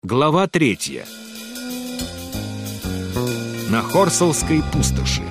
Глава 3. На Хорсалской пустоши.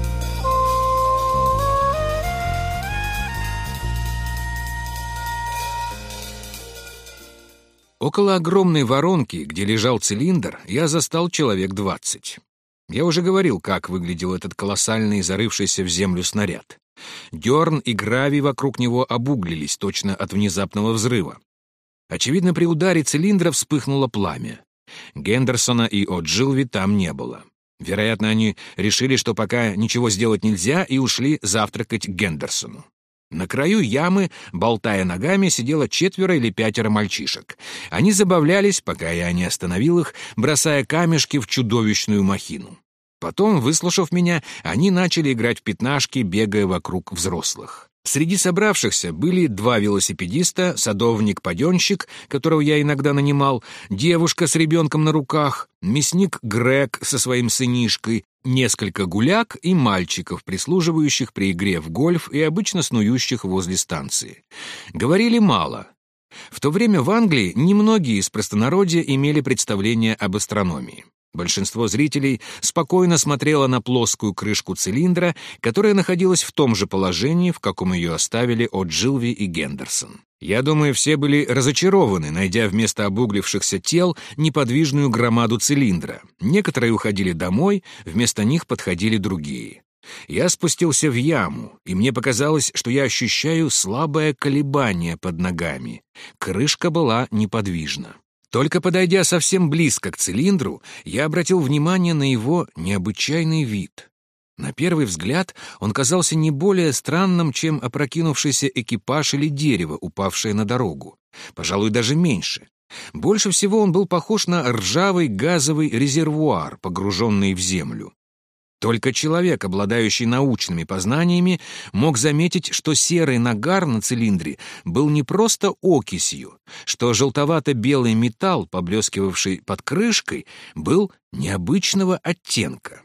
Около огромной воронки, где лежал цилиндр, я застал человек 20. Я уже говорил, как выглядел этот колоссальный, зарывшийся в землю снаряд. Дерн и гравий вокруг него обуглились точно от внезапного взрыва. Очевидно, при ударе цилиндра вспыхнуло пламя. Гендерсона и О'Джилви там не было. Вероятно, они решили, что пока ничего сделать нельзя, и ушли завтракать к Гендерсону. На краю ямы, болтая ногами, сидело 4 или 5 мальчишек. Они забавлялись, пока я не остановил их, бросая камешки в чудовищную махину. Потом, выслушав меня, они начали играть в пятнашки, бегая вокруг взрослых. Среди собравшихся были 2 велосипедиста, садовник-паденщик, которого я иногда нанимал, девушка с ребенком на руках, мясник Грег со своим сынишкой, несколько гуляк и мальчиков, прислуживающих при игре в гольф и обычно снующих возле станции. Говорили мало. В то время в Англии немногие из простонародья имели представление об астрономии. Большинство зрителей спокойно смотрело на плоскую крышку цилиндра, которая находилась в том же положении, в каком ее оставили О'Джилви и Гендерсон. Я думаю, все были разочарованы, найдя вместо обуглившихся тел неподвижную громаду цилиндра. Некоторые уходили домой, вместо них подходили другие. Я спустился в яму, и мне показалось, что я ощущаю слабое колебание под ногами. Крышка была неподвижна. Только подойдя совсем близко к цилиндру, я обратил внимание на его необычайный вид. На первый взгляд он казался не более странным, чем опрокинувшийся экипаж или дерево, упавшее на дорогу. Пожалуй, даже меньше. Больше всего он был похож на ржавый газовый резервуар, погруженный в землю. Только человек, обладающий научными познаниями, мог заметить, что серый нагар на цилиндре был не просто окисью, что желтовато-белый металл, поблескивавший под крышкой, был необычного оттенка.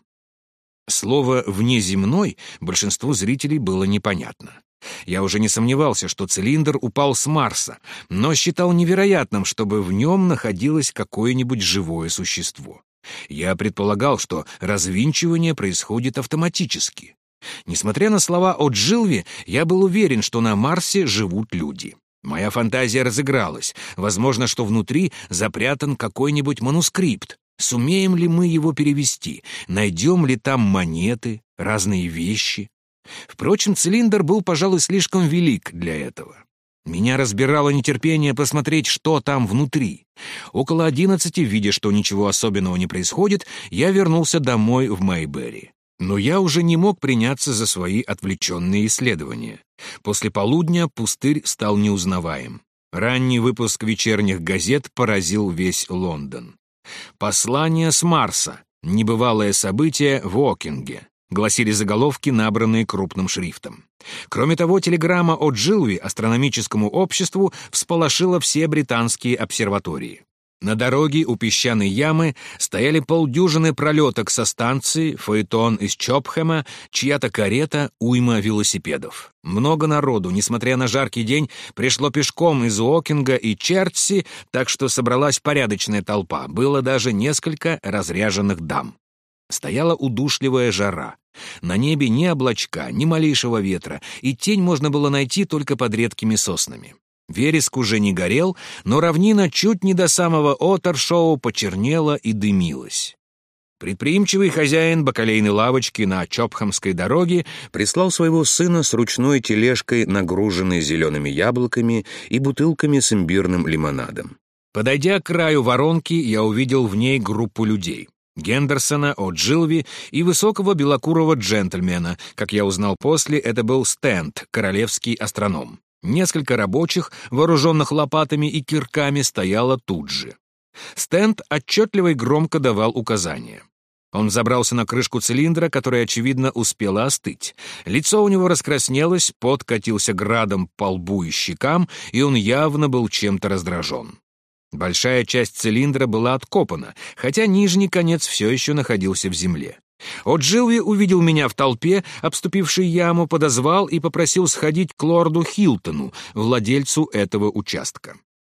Слово «внеземной» большинству зрителей было непонятно. Я уже не сомневался, что цилиндр упал с Марса, но считал невероятным, чтобы в нем находилось какое-нибудь живое существо. Я предполагал, что развинчивание происходит автоматически. Несмотря на слова О'Джилви, я был уверен, что на Марсе живут люди. Моя фантазия разыгралась. Возможно, что внутри запрятан какой-нибудь манускрипт. Сумеем ли мы его перевести? Найдем ли там монеты, разные вещи? Впрочем, цилиндр был, пожалуй, слишком велик для этого. Меня разбирало нетерпение посмотреть, что там внутри. Около 11, видя, что ничего особенного не происходит, я вернулся домой в Мэйбери. Но я уже не мог приняться за свои отвлеченные исследования. После полудня пустырь стал неузнаваем. Ранний выпуск вечерних газет поразил весь Лондон. «Послание с Марса. Небывалое событие в Окинге», гласили заголовки, набранные крупным шрифтом. Кроме того, телеграмма О'Джилви астрономическому обществу всполошила все британские обсерватории. На дороге у песчаной ямы стояли полдюжины пролеток со станции, фаэтон из Чопхэма, чья-то карета, уйма велосипедов. Много народу, несмотря на жаркий день, пришло пешком из Окинга и Чертси, так что собралась порядочная толпа. Было даже несколько разряженных дам. Стояла удушливая жара. На небе ни облачка, ни малейшего ветра, и тень можно было найти только под редкими соснами. Вереск уже не горел, но равнина чуть не до самого Отершоу почернела и дымилась. Предприимчивый хозяин бакалейной лавочки на Чопхэмской дороге прислал своего сына с ручной тележкой, нагруженной зелеными яблоками и бутылками с имбирным лимонадом. Подойдя к краю воронки, я увидел в ней группу людей. Гендерсона, О'Джилви и высокого белокурого джентльмена. Как я узнал после, это был Стэнд, королевский астроном. Несколько рабочих, вооруженных лопатами и кирками, стояло тут же. Стэнд отчетливо и громко давал указания. Он забрался на крышку цилиндра, которая, очевидно, успела остыть. Лицо у него раскраснелось, пот катился градом по лбу и щекам, и он явно был чем-то раздражен. Большая часть цилиндра была откопана, хотя нижний конец все еще находился в земле. О'Джилви увидел меня в толпе, обступившей яму, подозвал и попросил сходить к лорду Хилтону, владельцу этого участка.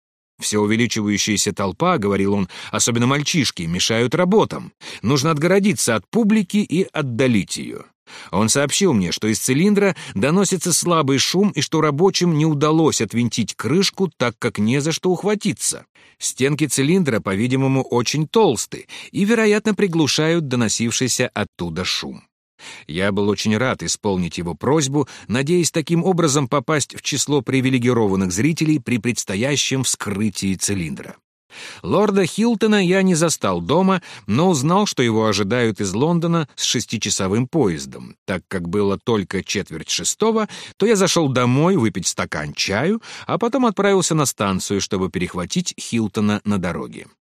Все увеличивающаяся толпа, — говорил он, — особенно мальчишки, мешают работам. Нужно отгородиться от публики и отдалить ее. Он сообщил мне, что из цилиндра доносится слабый шум и что рабочим не удалось отвинтить крышку, так как не за что ухватиться. Стенки цилиндра, по-видимому, очень толсты и, вероятно, приглушают доносившийся оттуда шум. Я был очень рад исполнить его просьбу, надеясь таким образом попасть в число привилегированных зрителей при предстоящем вскрытии цилиндра. Лорда Хилтона я не застал дома, но узнал, что его ожидают из Лондона с 6-часовым поездом. Так как было только 5:45, то я зашел домой выпить стакан чаю, а потом отправился на станцию, чтобы перехватить Хилтона на дороге.